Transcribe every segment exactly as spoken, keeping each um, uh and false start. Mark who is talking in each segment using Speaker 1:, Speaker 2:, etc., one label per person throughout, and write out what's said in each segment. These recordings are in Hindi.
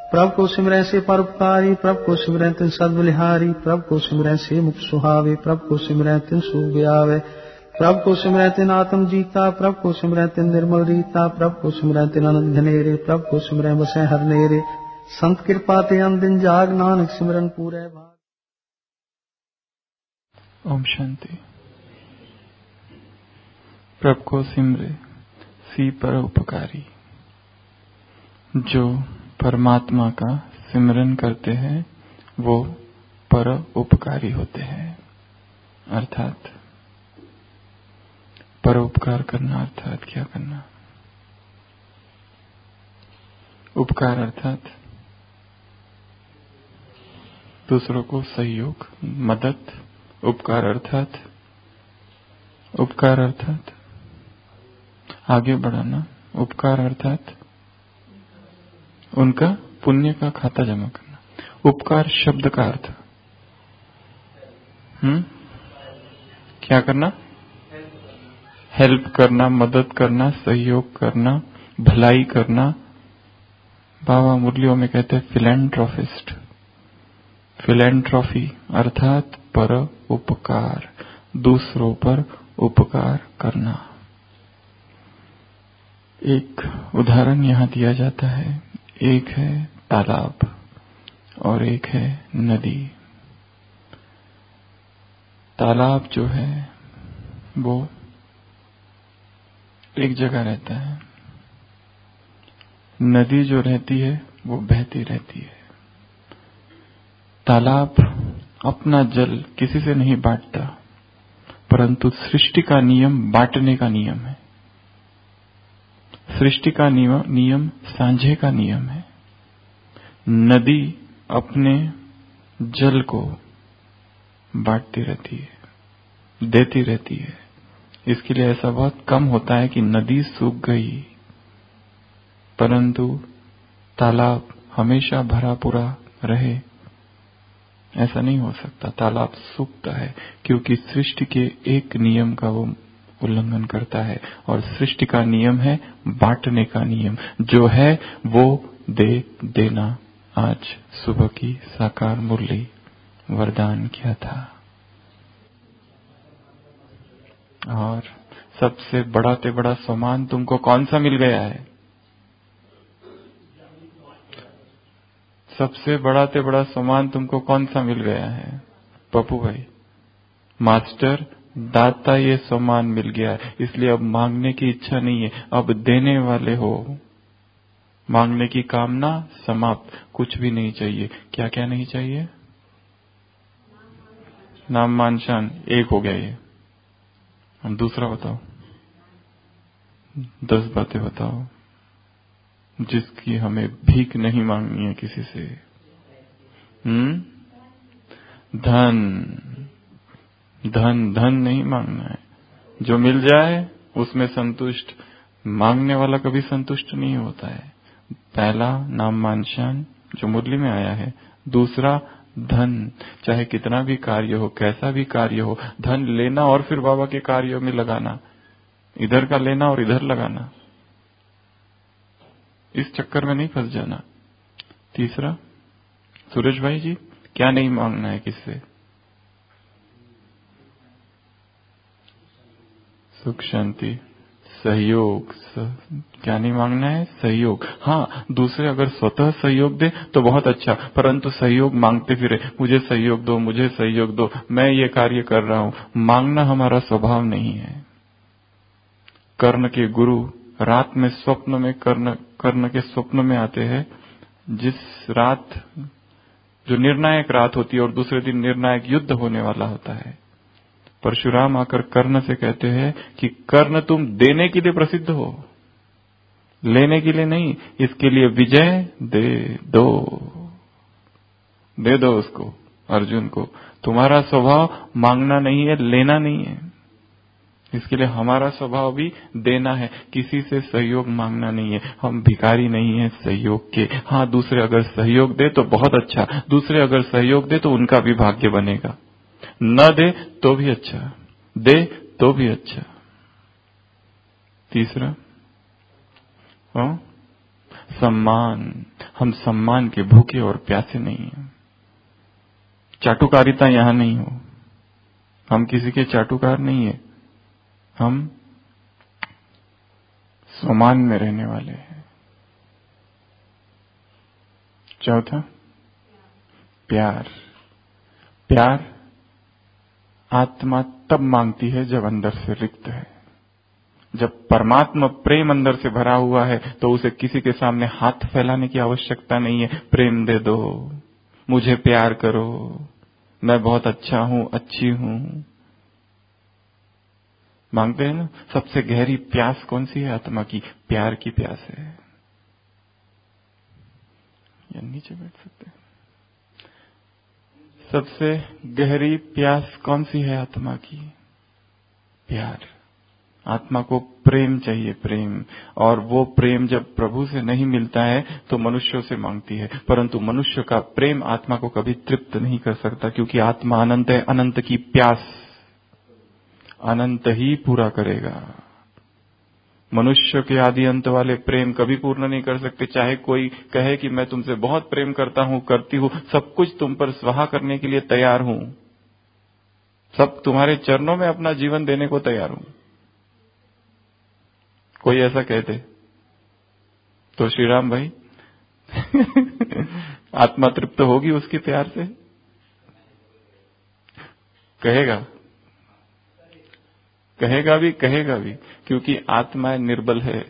Speaker 1: प्रभु को सिमरन से परोपकारी, प्रभु को सिमरन तिन सद्बलिहारी, प्रभु को सिमरन से मुख सुहावे, प्रभु को सिमरन तिन सुख गयावे, प्रभु को सिमरन तिन आत्म जीता, प्रभु को सिमरन तिन निर्मल रीता, प्रभु को सिमरन तिन आनंद घनेरे, प्रभु को सिमरन बसे हर नेरे, संत कृपा ते दिन जाग, नानक सिमरन पूरे भाग।
Speaker 2: ओम शांति। प्रभु को सिमरे सी पर उपकारी। जो परमात्मा का सिमरन करते हैं वो पर उपकारी होते हैं। अर्थात परोपकार करना अर्थात क्या करना? उपकार अर्थात दूसरों को सहयोग, मदद। उपकार अर्थात उपकार अर्थात आगे बढ़ाना। उपकार अर्थात उनका पुण्य का खाता जमा करना। उपकार शब्द का अर्थ हम्म क्या करना? हेल्प करना, मदद करना, सहयोग करना, भलाई करना। बाबा मुरलियों में कहते हैं फिलैंथ्रोपिस्ट। फिलैंथ्रोपी अर्थात पर उपकार, दूसरों पर उपकार करना। एक उदाहरण यहाँ दिया जाता है। एक है तालाब और एक है नदी। तालाब जो है वो एक जगह रहता है, नदी जो रहती है वो बहती रहती है। तालाब अपना जल किसी से नहीं बांटता, परंतु सृष्टि का नियम बांटने का नियम है। सृष्टि का नियम नियम सांझे का नियम है। नदी अपने जल को बांटती रहती है, देती रहती है। इसके लिए ऐसा बहुत कम होता है कि नदी सूख गई, परंतु तालाब हमेशा भरा पूरा रहे, ऐसा नहीं हो सकता। तालाब सूखता है क्योंकि सृष्टि के एक नियम का वो उल्लंघन करता है, और सृष्टि का नियम है बांटने का नियम। जो है वो दे देना। आज सुबह की साकार मुरली वरदान क्या था? और सबसे बड़ा से बड़ा सम्मान तुमको कौन सा मिल गया है? सबसे बड़ा से बड़ा सम्मान तुमको कौन सा मिल गया है? पप्पू भाई, मास्टर दाता ये सम्मान मिल गया है, इसलिए अब मांगने की इच्छा नहीं है, अब देने वाले हो। मांगने की कामना समाप्त, कुछ भी नहीं चाहिए। क्या क्या नहीं चाहिए? नाम मान शान, एक हो गया ये। हम दूसरा बताओ, दस बातें बताओ जिसकी हमें भीख नहीं मांगनी है किसी से। हम्म धन धन धन नहीं मांगना है। जो मिल जाए उसमें संतुष्ट। मांगने वाला कभी संतुष्ट नहीं होता है। पहला नाम मान शान जो मुरली में आया है। दूसरा धन, चाहे कितना भी कार्य हो, कैसा भी कार्य हो, धन लेना और फिर बाबा के कार्यों में लगाना। इधर का लेना और इधर लगाना, इस चक्कर में नहीं फंस जाना। तीसरा, सूरज भाई जी, क्या नहीं मांगना है किससे? सुख शांति सहयोग। क्या नहीं मांगना है? सहयोग। हाँ, दूसरे अगर स्वतः सहयोग दे तो बहुत अच्छा, परंतु सहयोग मांगते फिरे, मुझे सहयोग दो, मुझे सहयोग दो, मैं ये कार्य कर रहा हूं। मांगना हमारा स्वभाव नहीं है। कर्ण के गुरु रात में स्वप्न में कर्ण कर्ण के स्वप्न में आते हैं। जिस रात जो निर्णायक रात होती है और दूसरे दिन निर्णायक युद्ध होने वाला होता है, परशुराम आकर कर्ण से कहते हैं कि कर्ण तुम देने के लिए प्रसिद्ध हो, लेने के लिए नहीं। इसके लिए विजय दे दो, दे दो उसको, अर्जुन को। तुम्हारा स्वभाव मांगना नहीं है, लेना नहीं है। इसके लिए हमारा स्वभाव भी देना है, किसी से सहयोग मांगना नहीं है। हम भिखारी नहीं है सहयोग के। हाँ, दूसरे अगर सहयोग दे तो बहुत अच्छा, दूसरे अगर सहयोग दे तो उनका भी भाग्य बनेगा। न दे तो भी अच्छा, दे तो भी अच्छा। तीसरा, हाँ, सम्मान, हम सम्मान के भूखे और प्यासे नहीं हैं। चाटुकारिता यहां नहीं हो, हम किसी के चाटुकार नहीं है, हम सम्मान में रहने वाले हैं। चौथा, प्यार। प्यार आत्मा तब मांगती है जब अंदर से रिक्त है। जब परमात्मा प्रेम अंदर से भरा हुआ है तो उसे किसी के सामने हाथ फैलाने की आवश्यकता नहीं है। प्रेम दे दो, मुझे प्यार करो, मैं बहुत अच्छा हूं, अच्छी हूं, मांगते हैं ना। सबसे गहरी प्यास कौन सी है आत्मा की? प्यार की प्यास है। या नीचे बैठ सकते हैं। सबसे गहरी प्यास कौन सी है आत्मा की? प्यार। आत्मा को प्रेम चाहिए, प्रेम। और वो प्रेम जब प्रभु से नहीं मिलता है तो मनुष्यों से मांगती है, परंतु मनुष्य का प्रेम आत्मा को कभी तृप्त नहीं कर सकता, क्योंकि आत्मा अनंत है। अनंत की प्यास अनंत ही पूरा करेगा। मनुष्य के आदि अंत वाले प्रेम कभी पूर्ण नहीं कर सकते। चाहे कोई कहे कि मैं तुमसे बहुत प्रेम करता हूं, करती हूं, सब कुछ तुम पर स्वाहा करने के लिए तैयार हूं, सब तुम्हारे चरणों में अपना जीवन देने को तैयार हूं, कोई ऐसा कहते तो श्री राम भाई आत्मा तृप्त होगी उसके प्यार से? कहेगा, कहेगा भी, कहेगा भी, क्योंकि आत्मा निर्बल है।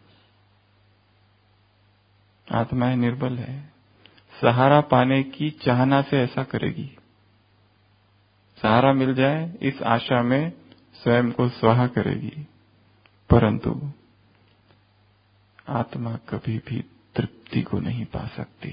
Speaker 2: आत्माएं निर्बल है। सहारा पाने की चाहना से ऐसा करेगी। सहारा मिल जाए इस आशा में स्वयं को स्वाहा करेगी, परंतु आत्मा कभी भी तृप्ति को नहीं पा सकती।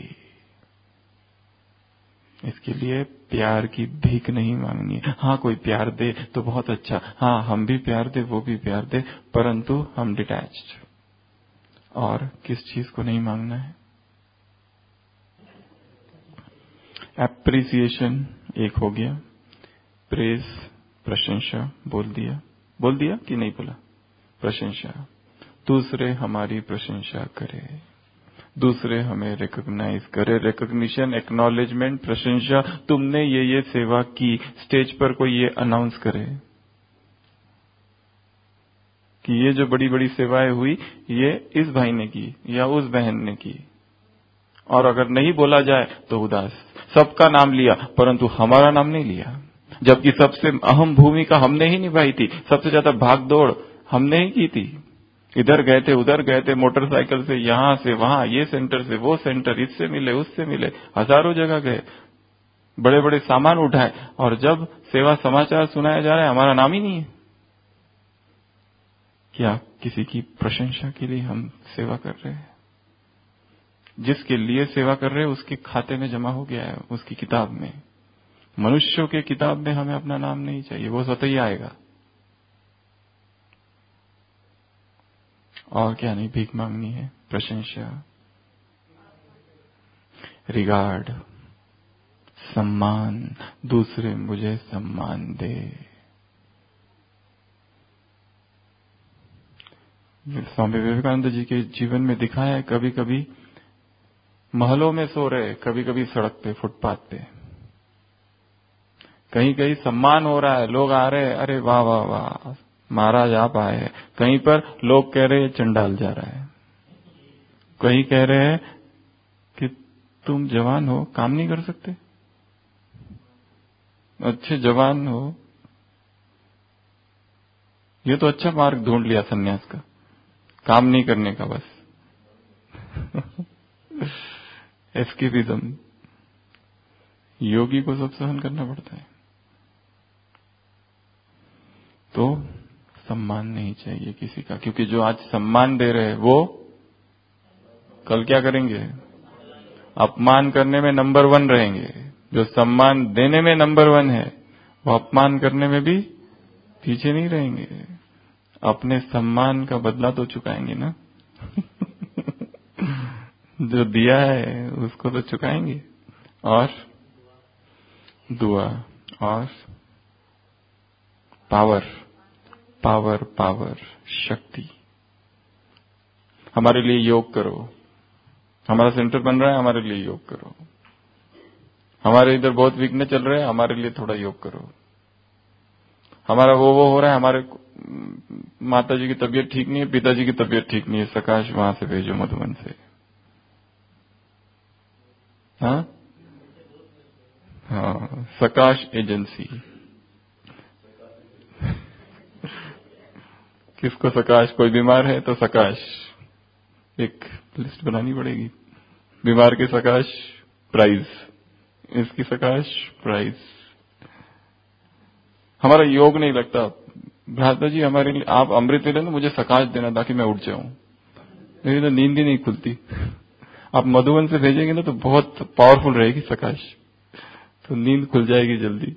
Speaker 2: इसके लिए प्यार की भीख नहीं मांगनी है। हाँ, कोई प्यार दे तो बहुत अच्छा, हाँ हम भी प्यार दे, वो भी प्यार दे, परंतु हम डिटैच्ड। और किस चीज को नहीं मांगना है? एप्रिसिएशन एक हो गया, प्रेज प्रशंसा बोल दिया, बोल दिया कि नहीं बोला? प्रशंसा, दूसरे हमारी प्रशंसा करे, दूसरे हमें रिकॉग्नाइज करे। रिकॉग्निशन, एक्नॉलेजमेंट, प्रशंसा। तुमने ये ये सेवा की, स्टेज पर कोई ये अनाउंस करे कि ये जो बड़ी बड़ी सेवाएं हुई ये इस भाई ने की या उस बहन ने की। और अगर नहीं बोला जाए तो उदास। सबका नाम लिया परंतु हमारा नाम नहीं लिया, जबकि सबसे अहम भूमिका हमने ही निभाई थी। सबसे ज्यादा भाग दौड़ हमने ही की थी। इधर गए थे, उधर गए थे, मोटरसाइकिल से यहां से वहां, ये सेंटर से वो सेंटर, इससे मिले उससे मिले, हजारों जगह गए, बड़े बड़े सामान उठाए, और जब सेवा समाचार सुनाया जा रहा है हमारा नाम ही नहीं है। क्या किसी की प्रशंसा के लिए हम सेवा कर रहे हैं? जिसके लिए सेवा कर रहे हैं उसके खाते में जमा हो गया है, उसकी किताब में। मनुष्यों के किताब में हमें अपना नाम नहीं चाहिए, वो स्वतः ही आएगा। और क्या नहीं भीख मांगनी है? प्रशंसा, रिगार्ड, सम्मान, दूसरे मुझे सम्मान दे। स्वामी विवेकानंद जी के जीवन में दिखाया है, कभी कभी महलों में सो रहे, कभी कभी सड़क पे, फुटपाथ पे। कहीं कहीं सम्मान हो रहा है, लोग आ रहे हैं, अरे वाह वाह वाह महाराज आप आए हैं। कहीं पर लोग कह रहे हैं चंडाल जा रहा है। कहीं कह रहे हैं कि तुम जवान हो, काम नहीं कर सकते, अच्छे जवान हो, ये तो अच्छा मार्ग ढूंढ लिया सन्यास का, काम नहीं करने का बस। एस्केपिज्म। योगी को सब सहन करना पड़ता है। तो सम्मान नहीं चाहिए किसी का, क्योंकि जो आज सम्मान दे रहे हैं वो कल क्या करेंगे? अपमान करने में नंबर वन रहेंगे। जो सम्मान देने में नंबर वन है वो अपमान करने में भी पीछे नहीं रहेंगे। अपने सम्मान का बदला तो चुकाएंगे ना। जो दिया है उसको तो चुकाएंगे। और दुआ और पावर, पावर पावर शक्ति। हमारे लिए योग करो, हमारा सेंटर बन रहा है, हमारे लिए योग करो। हमारे इधर बहुत वीकनेस चल रहा है, हमारे लिए थोड़ा योग करो। हमारा वो वो हो रहा है, हमारे माता जी की तबीयत ठीक नहीं है, पिताजी की तबीयत ठीक नहीं है, सकाश वहां से भेजो, मधुबन से। हाँ हाँ, सकाश एजेंसी। किसको सकाश? कोई बीमार है तो सकाश, एक लिस्ट बनानी पड़ेगी। बीमार के सकाश प्राइज, इसकी सकाश प्राइज। हमारा योग नहीं लगता। भ्राता जी हमारे लिए आप अमृत ले लेना, मुझे सकाश देना ताकि मैं उठ जाऊं। मेरी तो नींद ही नहीं खुलती। आप मधुबन से भेजेंगे ना तो बहुत पावरफुल रहेगी सकाश, तो नींद खुल जाएगी जल्दी।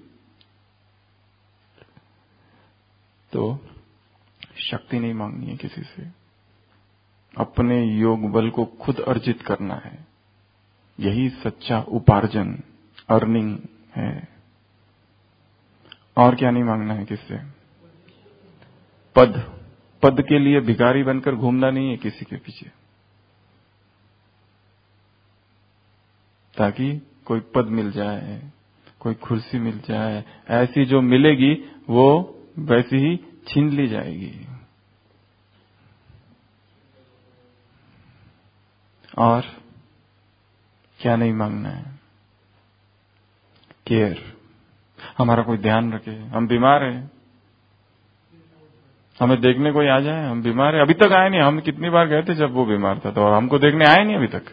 Speaker 2: तो शक्ति नहीं मांगनी है किसी से, अपने योग बल को खुद अर्जित करना है। यही सच्चा उपार्जन, अर्निंग है। और क्या नहीं मांगना है किससे? पद पद के लिए भिखारी बनकर घूमना नहीं है किसी के पीछे, ताकि कोई पद मिल जाए, कोई कुर्सी मिल जाए। ऐसी जो मिलेगी वो वैसी ही छीन ली जाएगी। और क्या नहीं मांगना है? केयर, हमारा कोई ध्यान रखे। हम बीमार हैं, हमें देखने कोई आ जाए, हम बीमार हैं, अभी तक आए नहीं। हम कितनी बार गए थे जब वो बीमार था, तो और हमको देखने आए नहीं अभी तक,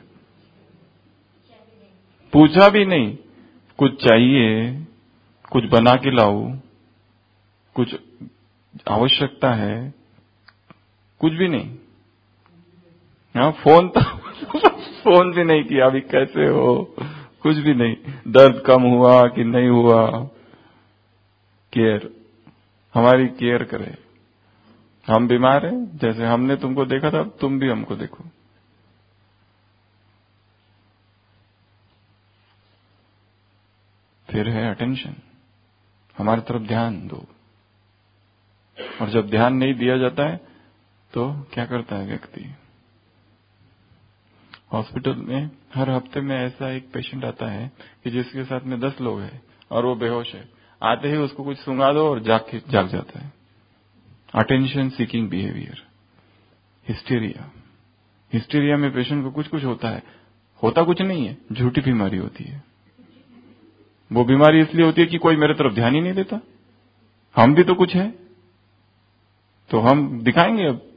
Speaker 2: पूछा भी नहीं। कुछ चाहिए, कुछ बना के लाओ, कुछ आवश्यकता है, कुछ भी नहीं। हाँ, फोन तो फोन भी नहीं किया, अभी कैसे हो, कुछ भी नहीं। दर्द कम हुआ कि नहीं हुआ, केयर, हमारी केयर करे। हम बीमार हैं, जैसे हमने तुमको देखा था तुम भी हमको देखो। फिर है अटेंशन, हमारी तरफ ध्यान दो। और जब ध्यान नहीं दिया जाता है तो क्या करता है व्यक्ति? हॉस्पिटल में हर हफ्ते में ऐसा एक पेशेंट आता है कि जिसके साथ में दस लोग हैं और वो बेहोश है। आते ही उसको कुछ सुंगा दो और जाग के जाग जाता है। Attention seeking behaviour, hysteria. Hysteria में पेशेंट को कुछ कुछ होता है, होता कुछ नहीं है, झूठी बीमारी होती है। वो बीमारी इसलिए होती है कि कोई मेरे तरफ ध्यान ही नहीं देता। हम भी तो कुछ है, तो हम दिखाएंगे। अब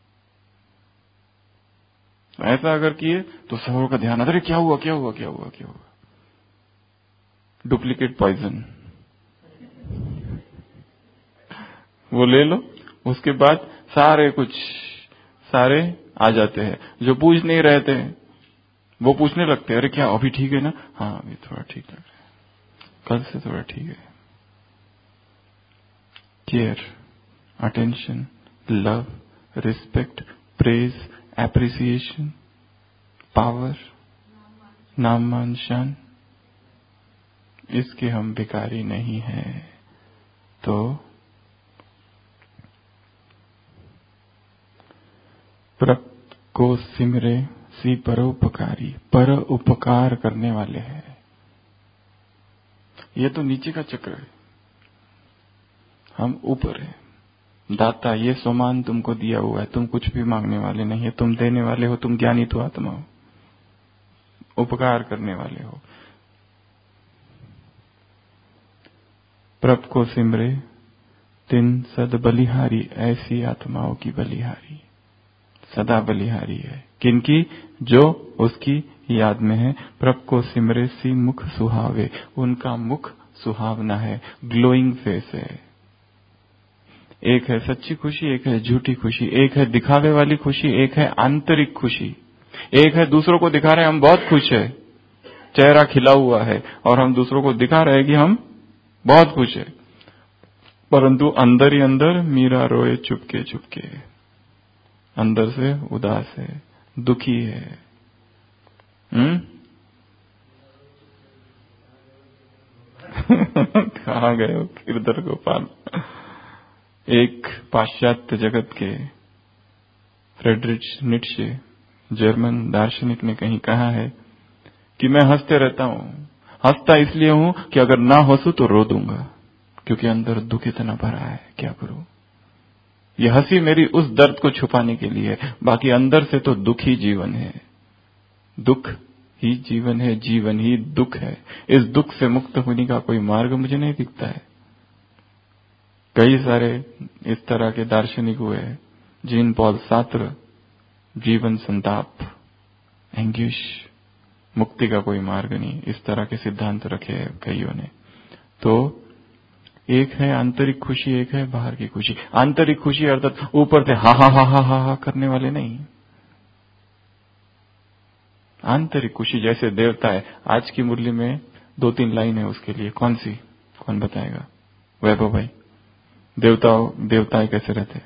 Speaker 2: ऐसा अगर किए तो सबों का ध्यान, अरे क्या हुआ क्या हुआ क्या हुआ क्या हुआ। डुप्लीकेट पॉइजन वो ले लो, उसके बाद सारे कुछ सारे आ जाते हैं। जो पूछ नहीं रहे थे वो पूछने लगते हैं, अरे क्या अभी ठीक है ना? हाँ अभी थोड़ा ठीक लग रहा है, कल से थोड़ा ठीक है। Care, attention, love, respect, praise, appreciation, power, नाम मान शान, इसके हम भिखारी नहीं हैं। तो प्रप को सिमरे सी परोपकारी, पर उपकार करने वाले हैं। ये तो नीचे का चक्र है, हम ऊपर है। दाता, ये सोमान तुमको दिया हुआ है, तुम कुछ भी मांगने वाले नहीं है, तुम देने वाले हो, तुम ज्ञानी तो आत्मा हो, उपकार करने वाले हो। प्रभ को सिमरे तिन सद बलिहारी, ऐसी आत्माओं की बलिहारी, सदा बलिहारी है। किनकी? जो उसकी याद में है। प्रभ को सिमरे सी मुख सुहावे, उनका मुख सुहावना है, ग्लोइंग फेस है। एक है सच्ची खुशी, एक है झूठी खुशी, एक है दिखावे वाली खुशी, एक है आंतरिक खुशी। एक है दूसरों को दिखा रहे हैं हम बहुत खुश है, चेहरा खिला हुआ है, और हम दूसरों को दिखा रहे हैं कि हम बहुत खुश है, परंतु अंदर ही अंदर मीरा रोए चुपके चुपके, अंदर से उदास है, दुखी है। हम्म कहाँ गए हो किरदर गोपाल? एक पाश्चात्य जगत के फ्रेडरिच नीत्शे जर्मन दार्शनिक ने कहीं कहा है कि मैं हंसते रहता हूं, हंसता इसलिए हूं कि अगर ना हंसू तो रो दूंगा, क्योंकि अंदर दुख इतना भरा है, क्या करूं। ये हंसी मेरी उस दर्द को छुपाने के लिए है, बाकी अंदर से तो दुख ही जीवन है, दुख ही जीवन है, जीवन ही दुख है। इस दुख से मुक्त होने का कोई मार्ग मुझे नहीं दिखता है। कई सारे इस तरह के दार्शनिक हुए, जीन पॉल सार्त्र, जीवन संताप, एंग्विश, मुक्ति का कोई मार्ग नहीं, इस तरह के सिद्धांत रखे हैं कईयों ने। तो एक है आंतरिक खुशी, एक है बाहर की खुशी। आंतरिक खुशी अर्थात ऊपर से हा हा हा हा हा हा करने वाले नहीं, आंतरिक खुशी जैसे देवता है। आज की मुरली में दो तीन लाइन है उसके लिए, कौन सी, कौन बताएगा? वैभव भाई, देवताओं देवताएं कैसे रहते?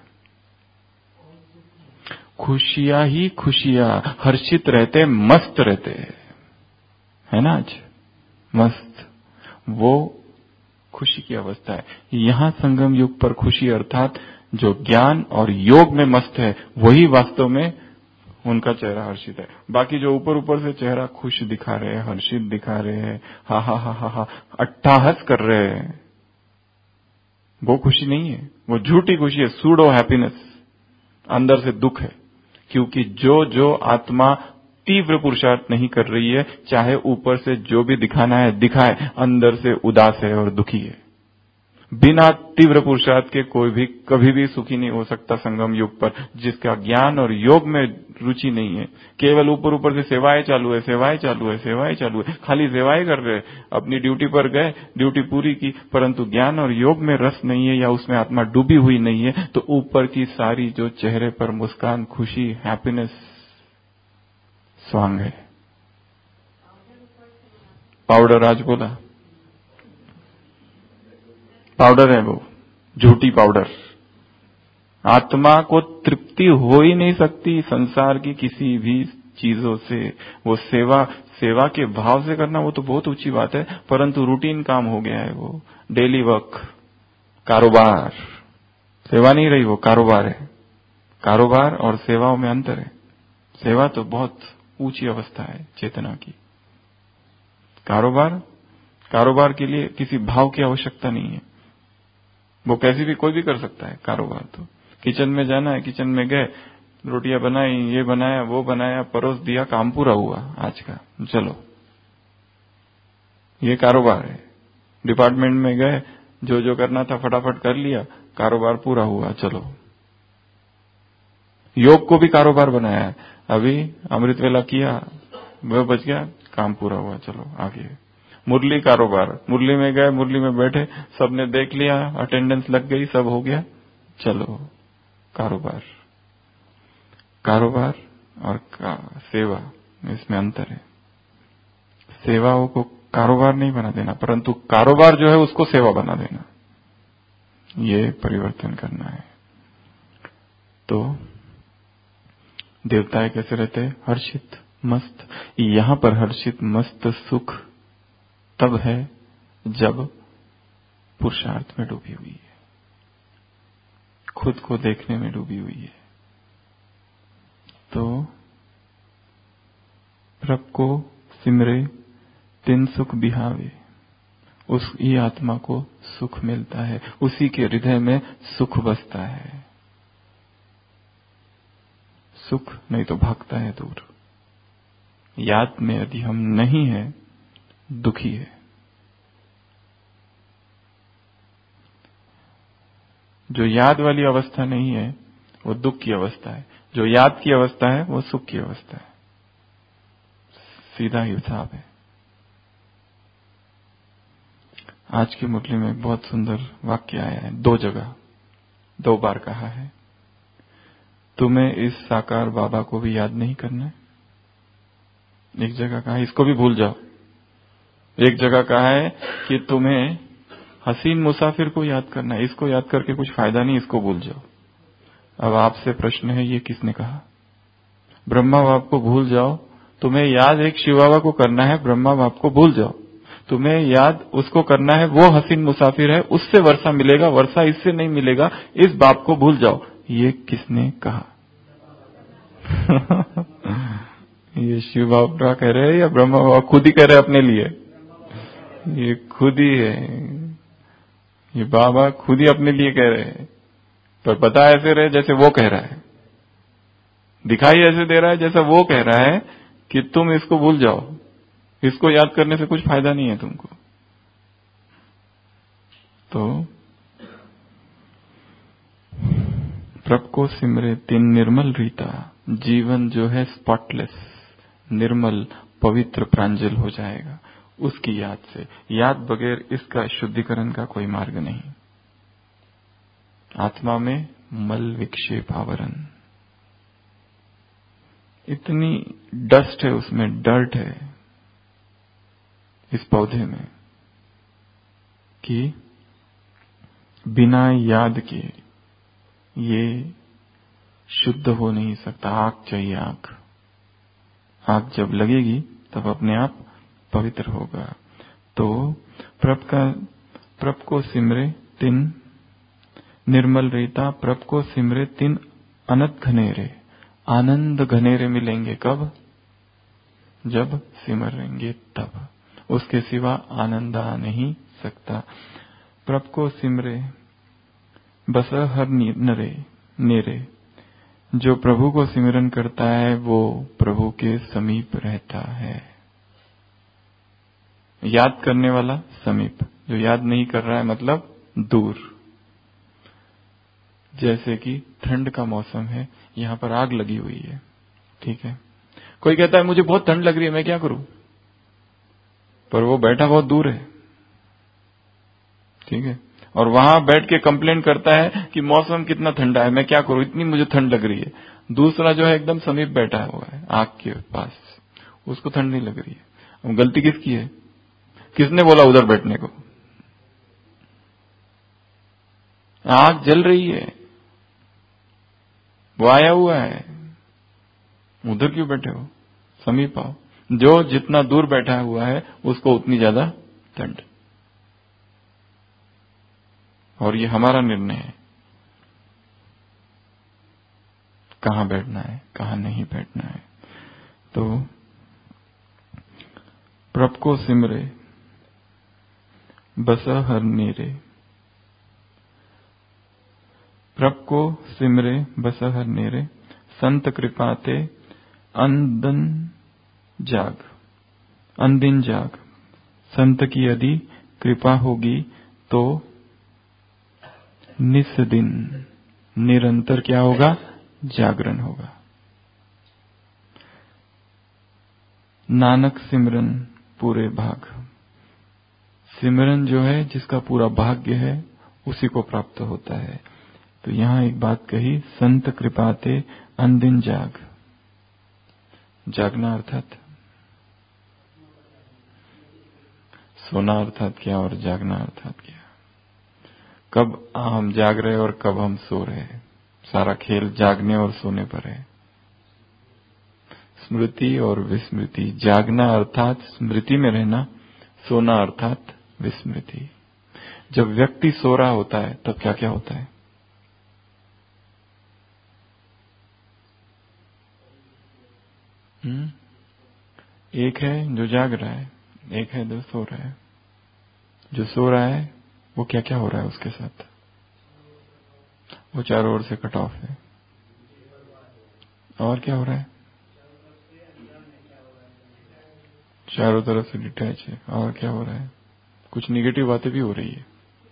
Speaker 2: खुशियां ही खुशियां, हर्षित रहते, मस्त रहते, है ना। आज मस्त, वो खुशी की अवस्था है। यहां संगम युग पर खुशी अर्थात जो ज्ञान और योग में मस्त है, वही वास्तव में उनका चेहरा हर्षित है। बाकी जो ऊपर ऊपर से चेहरा खुश दिखा रहे हैं, हर्षित दिखा रहे हैं, हा हा हा हा हा अट्ठाहस कर रहे हैं, वो खुशी नहीं है, वो झूठी खुशी है, सूडो हैप्पीनेस। अंदर से दुख है, क्योंकि जो जो आत्मा तीव्र पुरुषार्थ नहीं कर रही है, चाहे ऊपर से जो भी दिखाना है दिखाए, अंदर से उदास है और दुखी है। बिना तीव्र पुरुषार्थ के कोई भी कभी भी सुखी नहीं हो सकता संगम युग पर, जिसका ज्ञान और योग में रुचि नहीं है। केवल ऊपर ऊपर से सेवाएं चालू है, सेवाएं चालू है, सेवाएं चालू है, खाली सेवाएं कर रहे हैं, अपनी ड्यूटी पर गए, ड्यूटी पूरी की, परंतु ज्ञान और योग में रस नहीं है या उसमें आत्मा डूबी हुई नहीं है, तो ऊपर की सारी जो चेहरे पर मुस्कान, खुशी, हैप्पीनेस, स्वांग है। पाउडर आज बोला, पाउडर है वो, झूठी पाउडर। आत्मा को तृप्ति हो ही नहीं सकती संसार की किसी भी चीजों से। वो सेवा सेवा के भाव से करना वो तो बहुत ऊंची बात है, परंतु रूटीन काम हो गया है, वो डेली वर्क, कारोबार। सेवा नहीं रही, वो कारोबार है। कारोबार और सेवाओं में अंतर है। सेवा तो बहुत ऊंची अवस्था है चेतना की। कारोबार कारोबार के लिए किसी भाव की आवश्यकता नहीं है, वो कैसी भी कोई भी कर सकता है कारोबार। तो किचन में जाना है, किचन में गए, रोटियां बनाई, ये बनाया, वो बनाया, परोस दिया, काम पूरा हुआ आज का, चलो, ये कारोबार है। डिपार्टमेंट में गए, जो जो करना था फटाफट कर लिया, कारोबार पूरा हुआ, चलो। योग को भी कारोबार बनाया है, अभी अमृत वेला किया, वह बच गया, काम पूरा हुआ, चलो आगे। मुरली कारोबार, मुरली में गए, मुरली में बैठे, सबने देख लिया, अटेंडेंस लग गई, सब हो गया, चलो कारोबार। कारोबार और का, सेवा, इसमें अंतर है। सेवाओं को कारोबार नहीं बना देना, परंतु कारोबार जो है उसको सेवा बना देना, ये परिवर्तन करना है। तो देवताएं कैसे रहते हैं? हर्षित, मस्त। यहां पर हर्षित, मस्त, सुख तब है जब पुरुषार्थ में डूबी हुई है, खुद को देखने में डूबी हुई है। तो प्रभ को सिमरे तिन सुख बिहावे, उसी आत्मा को सुख मिलता है, उसी के हृदय में सुख बसता है। सुख नहीं तो भागता है दूर। याद में यदि हम नहीं है, दुखी है। जो याद वाली अवस्था नहीं है, वो दुख की अवस्था है। जो याद की अवस्था है, वो सुख की अवस्था है। सीधा हिसाब है। आज की मुरली में एक बहुत सुंदर वाक्य आया है, दो जगह, दो बार कहा है, तुम्हें इस साकार बाबा को भी याद नहीं करना है। एक जगह कहा है इसको भी भूल जाओ, एक जगह कहा है कि तुम्हें हसीन मुसाफिर को याद करना है, इसको याद करके कुछ फायदा नहीं, इसको भूल जाओ। अब आपसे प्रश्न है, ये किसने कहा? ब्रह्मा बाप को भूल जाओ, तुम्हें याद एक शिव बाबा को करना है, ब्रह्मा बाप को भूल जाओ। तुम्हें याद उसको करना है, वो हसीन मुसाफिर है, उससे वर्षा मिलेगा, वर्षा इससे नहीं मिलेगा, इस बाप को भूल जाओ। ये किसने कहा? ये शिव बाबा कह रहे हैं या ब्रह्मा बाबा खुद ही कह रहे हैं अपने लिए? ये खुद ही है, ये बाबा खुद ही अपने लिए कह रहे हैं, पर पता ऐसे रहे जैसे वो कह रहा है, दिखाई ऐसे दे रहा है जैसा वो कह रहा है कि तुम इसको भूल जाओ, इसको याद करने से कुछ फायदा नहीं है तुमको। तो प्रभ को सिमरे तिन निर्मल रीता, जीवन जो है स्पॉटलेस, निर्मल, पवित्र, प्रांजल हो जाएगा उसकी याद से। याद बगैर इसका शुद्धिकरण का कोई मार्ग नहीं। आत्मा में मल विक्षेप आवरण, इतनी डस्ट है उसमें, डर्ट है इस पौधे में कि बिना याद के ये शुद्ध हो नहीं सकता। आग चाहिए, आग आग जब लगेगी तब अपने आप पवित्र होगा। तो प्रभ का प्रभ को सिमरे तिन निर्मल रीता, प्रभ को सिमरे तिन अनंत घनेरे, आनंद घनेरे मिलेंगे कब? जब सिमरेंगे तब, उसके सिवा आनंद आ नहीं सकता। प्रभ को सिमरे बस हर नरे नेरे, जो प्रभु को सिमरन करता है वो प्रभु के समीप रहता है। याद करने वाला समीप, जो याद नहीं कर रहा है मतलब दूर। जैसे कि ठंड का मौसम है, यहां पर आग लगी हुई है, ठीक है, कोई कहता है मुझे बहुत ठंड लग रही है, मैं क्या करूं, पर वो बैठा बहुत दूर है, ठीक है, और वहां बैठ के कंप्लेन करता है कि मौसम कितना ठंडा है, मैं क्या करूं, इतनी मुझे ठंड लग रही है। दूसरा जो है एकदम समीप बैठा हुआ है आग के पास, उसको ठंड नहीं लग रही है। अब गलती किसकी है? किसने बोला उधर बैठने को? आग जल रही है, वो आया हुआ है, उधर क्यों बैठे हो? समीप आओ। जो जितना दूर बैठा हुआ है उसको उतनी ज्यादा ठंड। और ये हमारा निर्णय है कहां बैठना है, कहां नहीं बैठना है। तो प्रभ को सिमरे बस हर नेरे, प्रभ को सिमरे बस हर नेरे, संत कृपाते अंदन जाग, अंदिन जाग। संत की यदि कृपा होगी तो निस दिन निरंतर क्या होगा? जागरण होगा। नानक सिमरन पूरे भाग, सिमरन जो है जिसका पूरा भाग्य है उसी को प्राप्त होता है। तो यहां एक बात कही, संत कृपाते अंदिन जाग। जागना अर्थात सोना अर्थात क्या, और जागना अर्थात क्या? कब हम जाग रहे और कब हम सो रहे हैं? सारा खेल जागने और सोने पर है। स्मृति और विस्मृति, जागना अर्थात स्मृति में रहना, सोना अर्थात विस्मृति। जब व्यक्ति सो रहा होता है तब क्या क्या होता है? हुँ? एक है जो जाग रहा है, एक है जो सो रहा है। जो सो रहा है वो क्या क्या हो रहा है उसके साथ? वो चारों ओर से कट ऑफ है। और क्या हो रहा है? चारों तरफ से डिटैच है। और क्या हो रहा है? कुछ निगेटिव बातें भी हो रही है।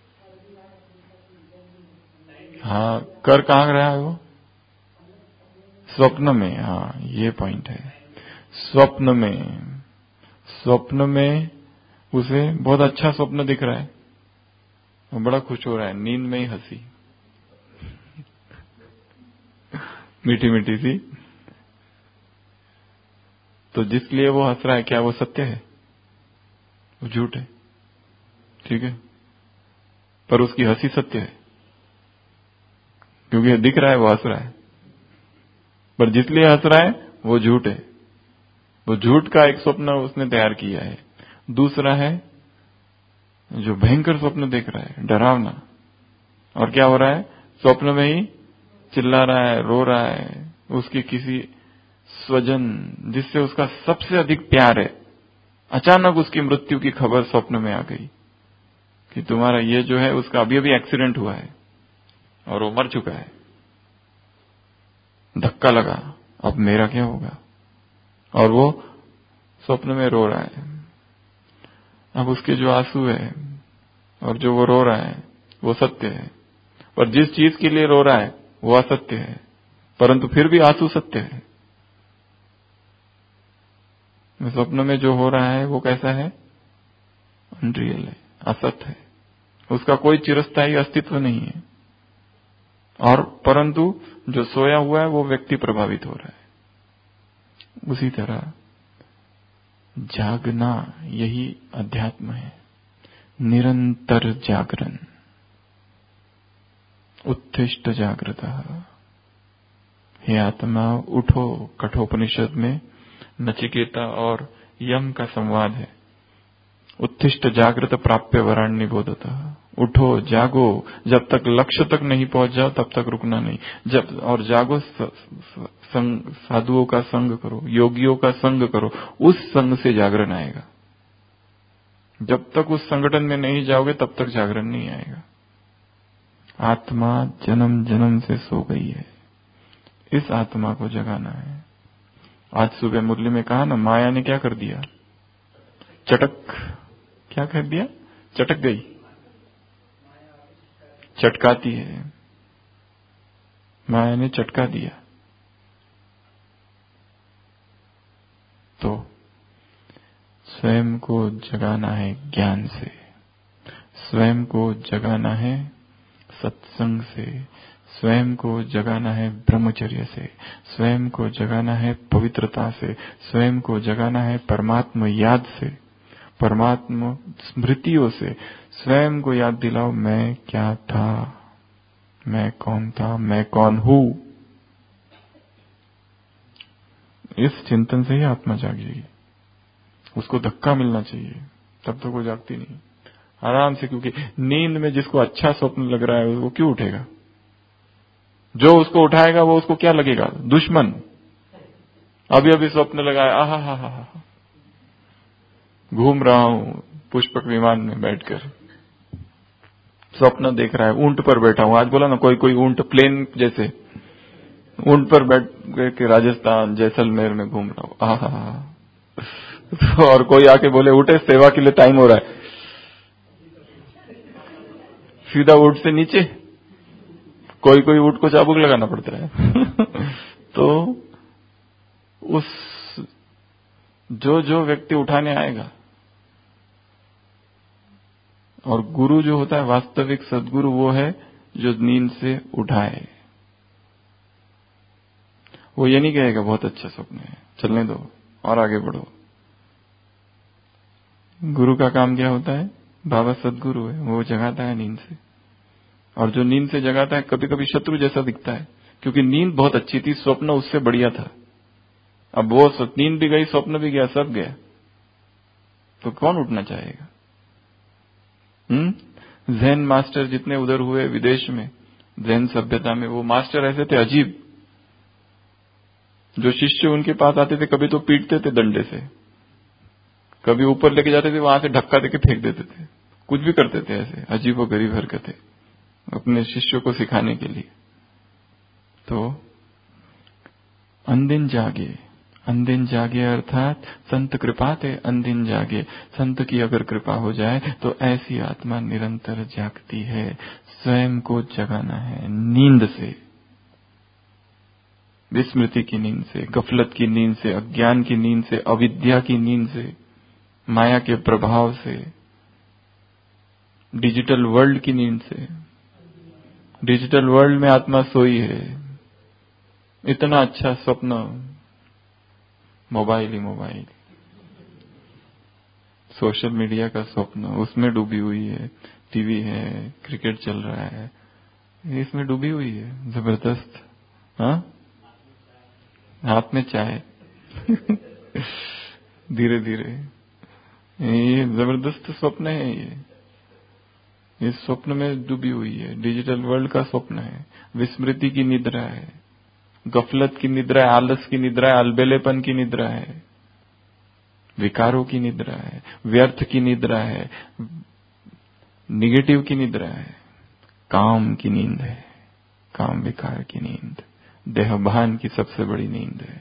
Speaker 2: हाँ, कर कहाँ रहा है वो? स्वप्न में। हाँ, ये पॉइंट है। स्वप्न में, स्वप्न में उसे बहुत अच्छा स्वप्न दिख रहा है, वो बड़ा खुश हो रहा है, नींद में ही हंसी मीठी मीठी सी। तो जिसके लिए वो हंस रहा है क्या वो सत्य है? वो झूठ है, ठीक है, पर उसकी हंसी सत्य है क्योंकि दिख रहा है वो हंस रहा है। पर जिसलिए हंस रहा है वो झूठ है, वो झूठ का एक स्वप्न उसने तैयार किया है। दूसरा है जो भयंकर स्वप्न देख रहा है, डरावना, और क्या हो रहा है? स्वप्न में ही चिल्ला रहा है, रो रहा है, उसकी किसी स्वजन, जिससे उसका सबसे अधिक प्यार है, अचानक उसकी मृत्यु की खबर स्वप्न में आ गई कि तुम्हारा ये जो है उसका अभी अभी एक्सीडेंट हुआ है और वो मर चुका है। धक्का लगा, अब मेरा क्या होगा? और वो स्वप्न में रो रहा है। अब उसके जो आंसू है और जो वो रो रहा है वो सत्य है, पर जिस चीज के लिए रो रहा है वो असत्य है, परंतु फिर भी आंसू सत्य है। स्वप्न में जो हो रहा है वो कैसा है? अनरियल है, असत है, उसका कोई चिरस्थायी अस्तित्व नहीं है। और परंतु जो सोया हुआ है वो व्यक्ति प्रभावित हो रहा है। उसी तरह जागना यही अध्यात्म है, निरंतर जागरण। उत्तिष्ठ जागृतः, हे आत्मा उठो। कठोपनिषद में नचिकेता और यम का संवाद है। उत्तिष्ठ जागृत प्राप्य वराण्य बोधतः, उठो जागो, जब तक लक्ष्य तक नहीं पहुंच जाओ तब तक रुकना नहीं। जब और जागो, साधुओं का संग करो, योगियों का संग करो, उस संग से जागरण आएगा। जब तक उस संगठन में नहीं जाओगे तब तक जागरण नहीं आएगा। आत्मा जन्म जन्म से सो गई है, इस आत्मा को जगाना है। आज सुबह मुरली में कहा ना, माया ने क्या कर दिया? चटक, क्या कर दिया? चटक गई, चटकाती है, माया ने चटका दिया। तो स्वयं को जगाना है ज्ञान से, स्वयं को जगाना है सत्संग से, स्वयं को जगाना है ब्रह्मचर्य से, स्वयं को जगाना है पवित्रता से, स्वयं को जगाना है परमात्मा याद से, परमात्मा स्मृतियों से। स्वयं को याद दिलाओ, मैं क्या था, मैं कौन था, मैं कौन हूं। इस चिंतन से ही आत्मा जागेगी। उसको धक्का मिलना चाहिए, तब तक वो जागती नहीं। आराम से, क्योंकि नींद में जिसको अच्छा स्वप्न लग रहा है वो क्यों उठेगा? जो उसको उठाएगा वो उसको क्या लगेगा? दुश्मन। अभी अभी स्वप्न लगाया, आहा हा हा हा, घूम रहा हूं पुष्पक विमान में बैठकर, स्वप्न देख रहा है, ऊंट पर बैठा हूं। आज बोला ना कोई कोई ऊंट, प्लेन जैसे ऊंट पर बैठ के राजस्थान जैसलमेर में घूम रहा हूं, आहा हा। और कोई आके बोले उठे, सेवा के लिए टाइम हो रहा है, सीधा ऊंट से नीचे। कोई कोई ऊंट को चाबुक लगाना पड़ता है। तो उस जो जो व्यक्ति उठाने आएगा, और गुरु जो होता है वास्तविक सद्गुरु वो है जो नींद से उठाए। वो ये नहीं कहेगा बहुत अच्छा स्वप्न है, चलने दो और आगे बढ़ो। गुरु का काम क्या होता है? बाबा सद्गुरु है, वो जगाता है नींद से। और जो नींद से जगाता है कभी कभी शत्रु जैसा दिखता है, क्योंकि नींद बहुत अच्छी थी, स्वप्न उससे बढ़िया था। अब वो नींद भी गई, स्वप्न भी गया, सब गया, तो कौन उठना चाहेगा? हम्म जैन मास्टर जितने उधर हुए विदेश में, जैन सभ्यता में, वो मास्टर ऐसे थे अजीब। जो शिष्य उनके पास आते थे, कभी तो पीटते थे डंडे से, कभी ऊपर लेके जाते थे, वहां से धक्का देके फेंक देते थे, कुछ भी करते थे। ऐसे अजीब व गरीब हरकतें अपने शिष्यों को सिखाने के लिए। तो अंदिन जागे, अंदिन जागे अर्थात संत कृपा थे, अंदिन जागे। संत की अगर कृपा हो जाए तो ऐसी आत्मा निरंतर जागती है। स्वयं को जगाना है नींद से, विस्मृति की नींद से, गफलत की नींद से, अज्ञान की नींद से, अविद्या की नींद से, माया के प्रभाव से, डिजिटल वर्ल्ड की नींद से। डिजिटल वर्ल्ड में आत्मा सोई है, इतना अच्छा स्वप्न, मोबाइल ही मोबाइल, सोशल मीडिया का स्वप्न, उसमें डूबी हुई है। टीवी है, क्रिकेट चल रहा है, इसमें डूबी हुई है जबरदस्त। हाँ, हाथ में चाय। धीरे धीरे, ये जबरदस्त स्वप्न है। ये इस स्वप्न में डूबी हुई है, डिजिटल वर्ल्ड का स्वप्न है, विस्मृति की निद्रा है। गफलत की निद्रा है, आलस की निद्रा है, अलबेलेपन की निद्रा है, विकारों की निद्रा है, व्यर्थ की निद्रा है, निगेटिव की निद्रा है, काम की नींद है, काम विकार की नींद, देहभान की सबसे बड़ी नींद है।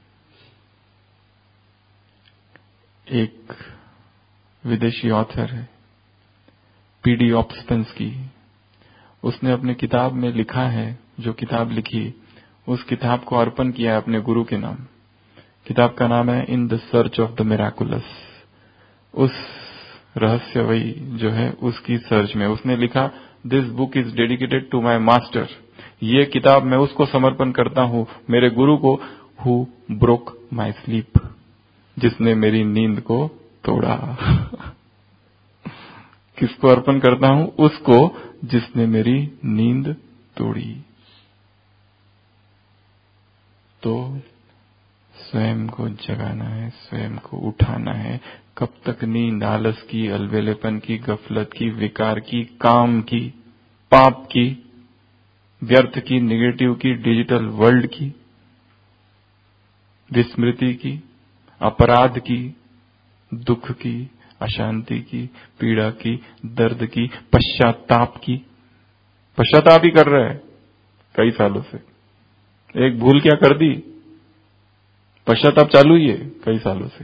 Speaker 2: एक विदेशी ऑथर है पीडी ऑप्सपेंस्की, उसने अपने किताब में लिखा है, जो किताब लिखी उस किताब को अर्पण किया है अपने गुरु के नाम। किताब का नाम है in the search of the miraculous. उस रहस्य वही जो है उसकी सर्च में उसने लिखा, this book is dedicated to my master. ये किताब मैं उसको समर्पण करता हूं, मेरे गुरु को, हु ब्रोक माई स्लीप, जिसने मेरी नींद को तोड़ा। किसको अर्पण करता हूं? उसको जिसने मेरी नींद तोड़ी। तो स्वयं को जगाना है, स्वयं को उठाना है। कब तक नींद आलस की, अलबेलेपन की, गफलत की, विकार की, काम की, पाप की, व्यर्थ की, निगेटिव की, डिजिटल वर्ल्ड की, विस्मृति की, अपराध की, दुख की, अशांति की, पीड़ा की, दर्द की, पश्चाताप की। पश्चाताप ही कर रहे हैं कई सालों से। एक भूल क्या कर दी, पश्चाताप चालू ही है कई सालों से।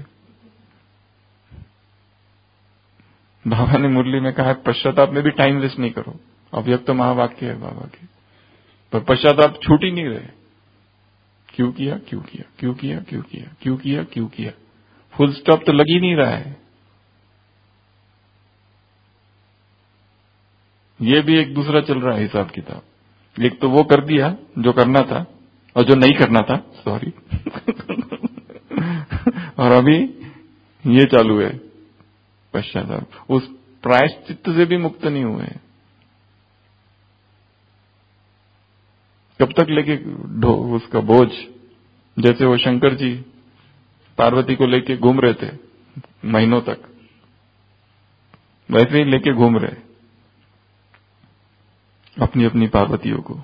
Speaker 2: बाबा ने मुरली में कहा है, पश्चाताप में भी टाइम वेस्ट नहीं करो। अव्यक्त तो महावाक्य है बाबा के, पर पश्चाताप छूट ही नहीं रहे। क्यों किया, क्यों किया, क्यों किया, क्यों किया, क्यों किया, क्यों किया, फुल स्टॉप तो लग ही नहीं रहा है। ये भी एक दूसरा चल रहा है हिसाब किताब। एक तो वो कर दिया जो करना था, और जो नहीं करना था, सॉरी। और अभी ये चालू है पश्चाताप। उस प्रायश्चित्त से भी मुक्त नहीं हुए। कब तक लेके ढो उसका बोझ, जैसे वो शंकर जी पार्वती को लेके घूम रहे थे महीनों तक, वैसे ही लेके घूम रहे अपनी अपनी पार्वतियों को।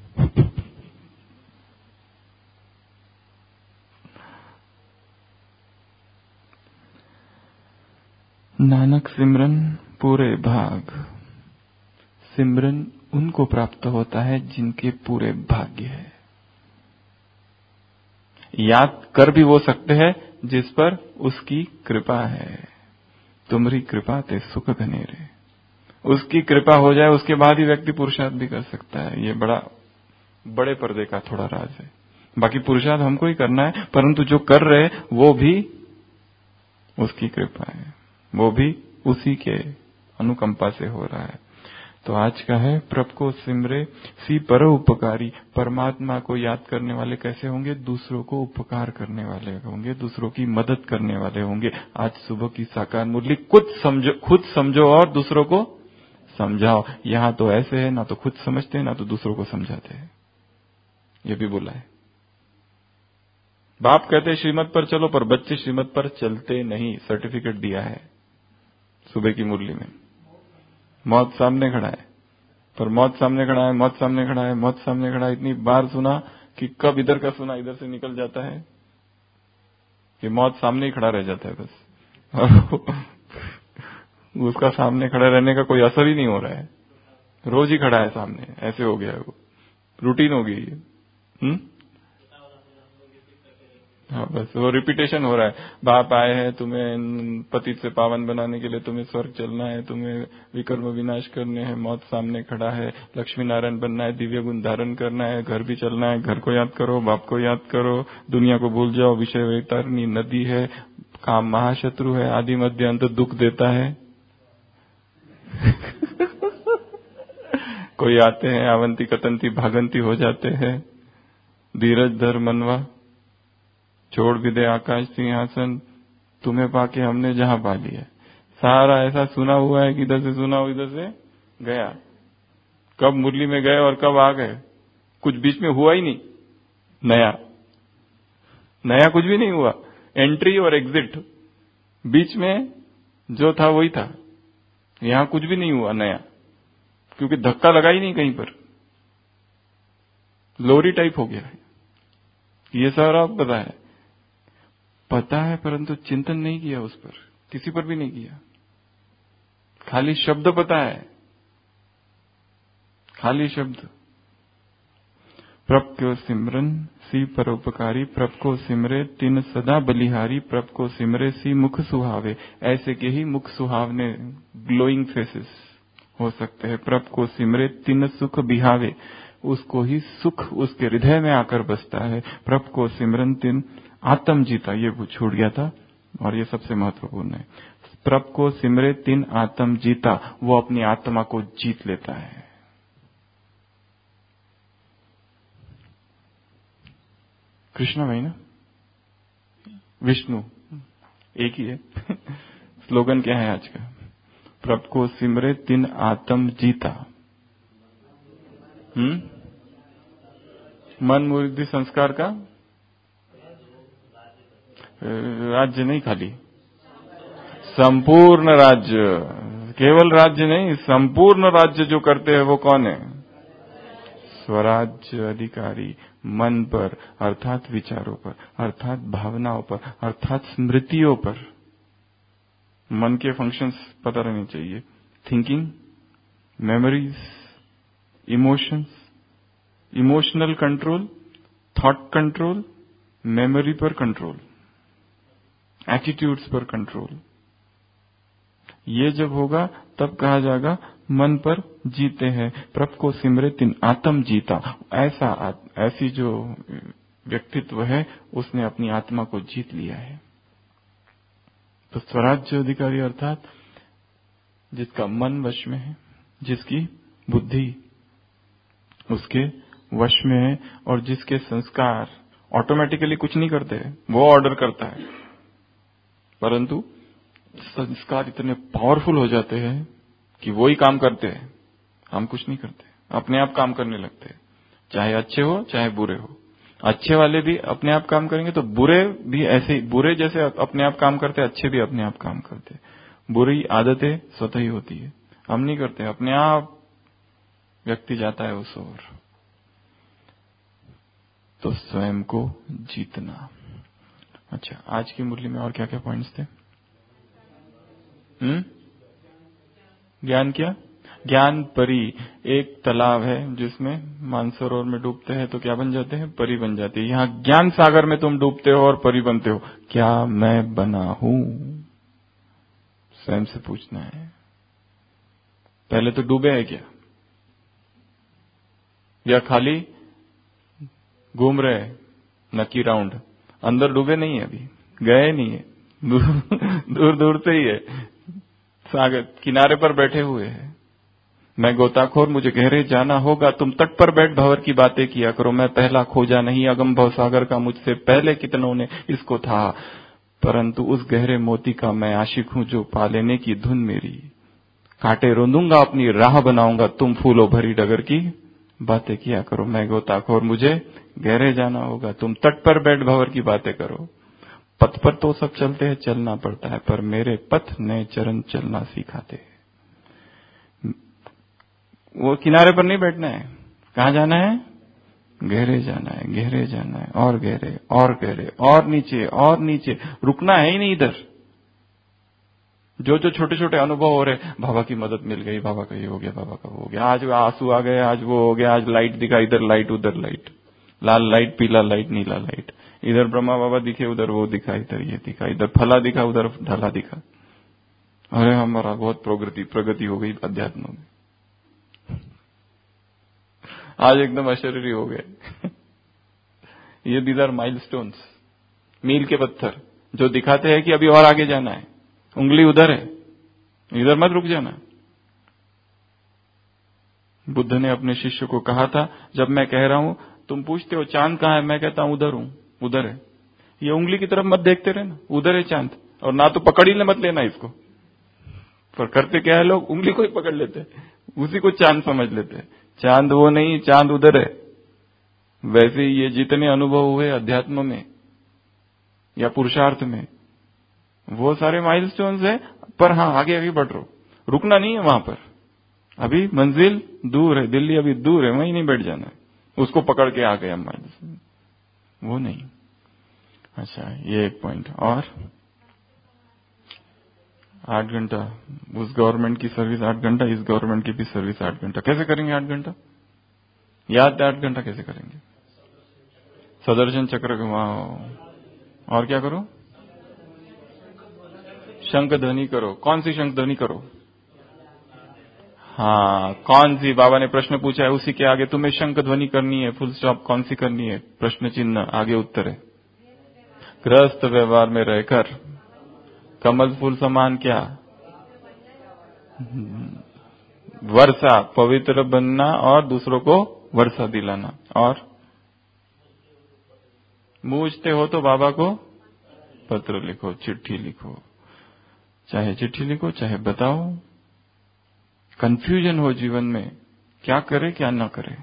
Speaker 2: नानक सिमरन पूरे भाग। सिमरन उनको प्राप्त होता है जिनके पूरे भाग्य है। याद कर भी वो सकते हैं जिस पर उसकी कृपा है। तुम्हारी कृपा ते सुख घनेरे। उसकी कृपा हो जाए उसके बाद ही व्यक्ति पुरुषार्थ भी कर सकता है। ये बड़ा बड़े पर्दे का थोड़ा राज है। बाकी पुरुषार्थ हमको ही करना है, परंतु जो कर रहे वो भी उसकी कृपा है, वो भी उसी के अनुकंपा से हो रहा है। तो आज का है, प्रभु को सिमरे सी पर उपकारी। परमात्मा को याद करने वाले कैसे होंगे? दूसरों को उपकार करने वाले होंगे, दूसरों की मदद करने वाले होंगे। आज सुबह की साकार मुरली, खुद समझो, खुद समझो और दूसरों को समझाओ। यहां तो ऐसे है, ना तो खुद समझते हैं ना तो दूसरों को समझाते हैं। ये भी बोला है। बाप कहते श्रीमत पर चलो, पर बच्चे श्रीमत पर चलते नहीं। सर्टिफिकेट दिया है सुबह की मुरली में। मौत सामने खड़ा है, पर मौत सामने खड़ा है, मौत सामने खड़ा है, मौत सामने खड़ा है। इतनी बार सुना कि कब इधर का सुना इधर से निकल जाता है कि मौत सामने ही खड़ा रह जाता है बस। उसका सामने खड़ा रहने का कोई असर ही नहीं हो रहा है। रोज ही खड़ा है सामने, ऐसे हो गया है वो, रूटीन हो गई है। हम्म हाँ, बस वो रिपीटेशन हो रहा है। बाप आए हैं तुम्हें पतित से पावन बनाने के लिए, तुम्हें स्वर्ग चलना है, तुम्हें विकर्म विनाश करने हैं, मौत सामने खड़ा है, लक्ष्मी नारायण बनना है, दिव्य गुण धारण करना है, घर भी चलना है, घर को याद करो, बाप को याद करो, दुनिया को भूल जाओ, विषय वैतरणी नदी है, काम महाशत्रु है, आदि मध्य अंत दुख देता है। कोई आते हैं आवंती कतंती भागंती हो जाते हैं। धीरज धर मनवा, छोड़ भी दे आकाश सिंहासन, तुम्हें पाके हमने जहां पा लिया। सारा ऐसा सुना हुआ है कि इधर से सुना हुआ इधर से गया। कब मुरली में गए और कब आ गए, कुछ बीच में हुआ ही नहीं। नया नया कुछ भी नहीं हुआ। एंट्री और एग्जिट, बीच में जो था वही था। यहां कुछ भी नहीं हुआ नया, क्योंकि धक्का लगा ही नहीं कहीं पर। लोरी टाइप हो गया है, ये सारा पता है, पता है परंतु चिंतन नहीं किया उस पर, किसी पर भी नहीं किया। खाली शब्द पता है, खाली शब्द। प्रभ को सिमरन सी परोपकारी, प्रभ को सिमरे तिन सदा बलिहारी, प्रभ को सिमरे सी मुख सुहावे। ऐसे के ही मुख सुहावने ग्लोइंग फेसेस हो सकते हैं। प्रभ को सिमरे तिन सुख बिहावे, उसको ही सुख उसके हृदय में आकर बसता है। प्रभ को सिमरन तिन आत्म जीता, ये छूट गया था और ये सबसे महत्वपूर्ण है। प्रभ को सिमरे तिन आत्म जीता, वो अपनी आत्मा को जीत लेता है। कृष्ण भाई ना, विष्णु एक ही है। स्लोगन क्या है आज का? प्रभ को सिमरे तिन आत्म जीता। हम्म मन मूर्ति संस्कार का राज्य नहीं, खाली संपूर्ण राज्य, केवल राज्य नहीं, संपूर्ण राज्य जो करते हैं वो कौन है? स्वराज्य अधिकारी। मन पर अर्थात विचारों पर, अर्थात भावनाओं पर, अर्थात स्मृतियों पर। मन के फंक्शंस पता रहने चाहिए। Thinking, memories, emotions, emotional control, thought control, memory पर कंट्रोल, एटीट्यूड्स पर कंट्रोल। ये जब होगा तब कहा जाएगा मन पर जीते हैं। प्रभ को सिमरे तिन आत्म जीता। ऐसा ऐसी जो व्यक्तित्व है उसने अपनी आत्मा को जीत लिया है। तो स्वराज्य अधिकारी अर्थात जिसका मन वश में है, जिसकी बुद्धि उसके वश में है और जिसके संस्कार ऑटोमेटिकली कुछ नहीं करते, वो ऑर्डर करता है, परंतु संस्कार इतने पावरफुल हो जाते हैं कि वो ही काम करते हैं, हम कुछ नहीं करते, अपने आप काम करने लगते हैं। चाहे अच्छे हो चाहे बुरे हो, अच्छे वाले भी अपने आप काम करेंगे तो बुरे भी ऐसे ही, बुरे जैसे अपने आप काम करते, अच्छे भी अपने आप काम करते। बुरी आदतें स्वतः ही होती है, हम नहीं करते, अपने आप व्यक्ति जाता है उस ओर। तो स्वयं को जीतना। अच्छा, आज की मुरली में और क्या क्या पॉइंट्स थे? हम्म ज्ञान क्या? ज्ञान परी। एक तालाब है जिसमें मानसरोवर में डूबते हैं तो क्या बन जाते हैं? परी बन जाते हैं। यहाँ ज्ञान सागर में तुम डूबते हो और परी बनते हो, क्या मैं बना हूं? स्वयं से पूछना है। पहले तो डूबे है क्या, या खाली घूम रहे नकी राउंड? अंदर डूबे नहीं है, अभी गए नहीं है, दूर दूर, दूर से ही है, सागर किनारे पर बैठे हुए हैं। मैं गोताखोर, मुझे गहरे जाना होगा, तुम तट पर बैठ भंवर की बातें किया करो। मैं पहला खोजा नहीं अगम भव सागर का, मुझसे पहले कितनों ने इसको था, परंतु उस गहरे मोती का मैं आशिक हूं जो पा लेने की धुन मेरी। कांटे रोंदूंगा अपनी राह बनाऊंगा, तुम फूलों भरी डगर की बातें किया करो। मैं गोताखोर, मुझे गहरे जाना होगा, तुम तट पर बैठ भंवर की बातें करो। पथ पर तो सब चलते हैं, चलना पड़ता है, पर मेरे पथ नए चरण चलना सिखाते हैं। वो किनारे पर नहीं बैठना है, कहां जाना है? गहरे जाना है, गहरे जाना है, और गहरे और गहरे और नीचे और नीचे, रुकना है ही नहीं इधर। जो जो छोटे छोटे अनुभव हो रहे, बाबा की मदद मिल गई, बाबा का ये हो गया, बाबा का वो हो गया, आज आंसू आ गए, आज वो हो गया, आज लाइट दिखा, इधर लाइट उधर लाइट, लाल लाइट पीला लाइट नीला लाइट, इधर ब्रह्मा बाबा दिखे, उधर वो दिखा, इधर ये दिखा, इधर फला दिखा, उधर ढला दिखा। अरे हमारा बहुत प्रगति प्रगति हो गई अध्यात्म में, आज एकदम अशरीरी हो गए। ये दीज आर माइलस्टोन्स, मील के पत्थर जो दिखाते हैं कि अभी और आगे जाना है, उंगली उधर है, इधर मत रुक जाना। बुद्ध ने अपने शिष्य को कहा था, जब मैं कह रहा हूं, तुम पूछते हो चांद कहां है, मैं कहता हूं उधर हूं, उधर है, ये उंगली की तरफ मत देखते रहना, उधर है चांद, और ना तो पकड़ ही मत लेना इसको। पर करते क्या है लोग, उंगली को ही पकड़ लेते हैं, उसी को चांद समझ लेते हैं। चांद वो नहीं, चांद उधर है। वैसे ही ये जितने अनुभव हुए अध्यात्म में या पुरुषार्थ में, वो सारे माइलस्टोन्स है, पर हाँ आगे आगे बढ़ रहो, रुकना नहीं है वहां पर। अभी मंजिल दूर है, दिल्ली अभी दूर है, वहीं नहीं बैठ जाना है, उसको पकड़ के आ गए हम माइलस्टोन। वो नहीं। अच्छा, ये एक पॉइंट। और आठ घंटा उस गवर्नमेंट की सर्विस, आठ घंटा इस गवर्नमेंट की भी सर्विस आठ घंटा। कैसे करेंगे आठ घंटा? याद आठ घंटा कैसे करेंगे? सदर्शन चक्र घुमाओ। और क्या करो? शंख ध्वनि करो। कौन सी शंख ध्वनि करो? हाँ, कौन सी? बाबा ने प्रश्न पूछा है, उसी के आगे तुम्हें शंख ध्वनि करनी है। Full stop. कौन सी करनी है? प्रश्न चिन्ह, आगे उत्तर है। गृहस्थ व्यवहार में रहकर कमल फूल समान क्या? वर्षा, पवित्र बनना और दूसरों को वर्षा दिलाना। और पूछते हो तो बाबा को पत्र लिखो, चिट्ठी लिखो। चाहे चिट्ठी लिखो, चाहे बताओ। कंफ्यूजन हो जीवन में, क्या करे क्या ना करे,